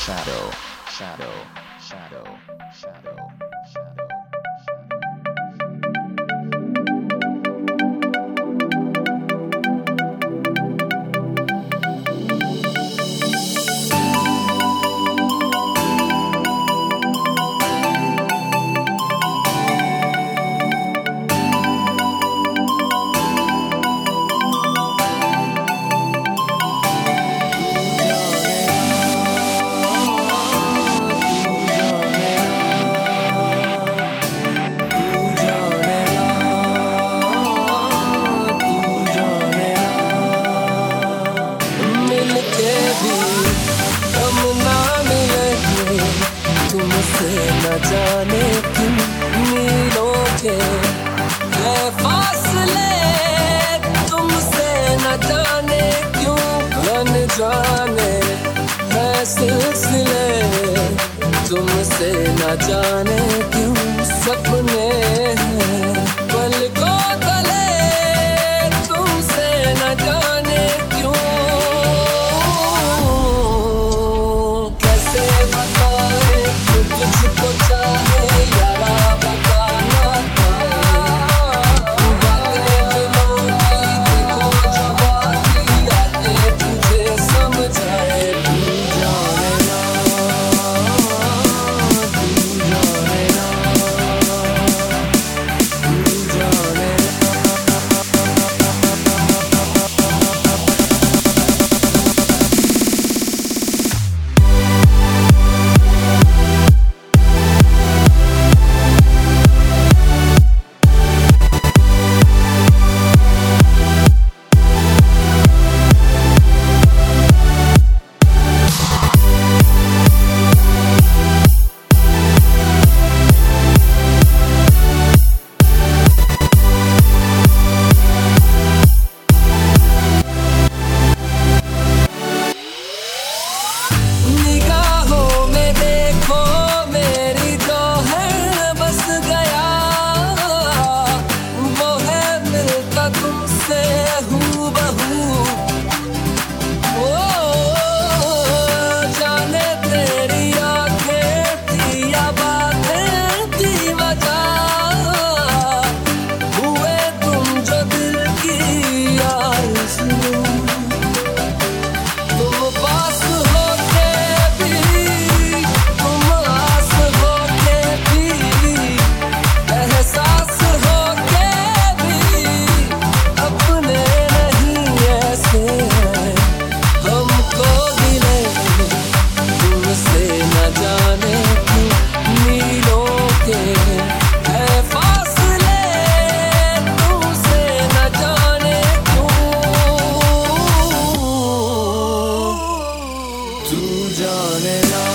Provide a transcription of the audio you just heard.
shadow, shadow, shadow, shadow, shadow. न जाने क्यों मीलों के है फासले, तुमसे न जाने क्यों घन जाने है सिलसिले, तुमसे न जाने क्यों सपने हैं पलकों तले, तुमसे न जाने क्यों कैसे बताए तुझको चाहे यारा बताना बातें दिलों की देखो जो बाकी आते तुझे समझाए तू जाने ना, तू जाने ना, तू जाने ना। तू जाने ना।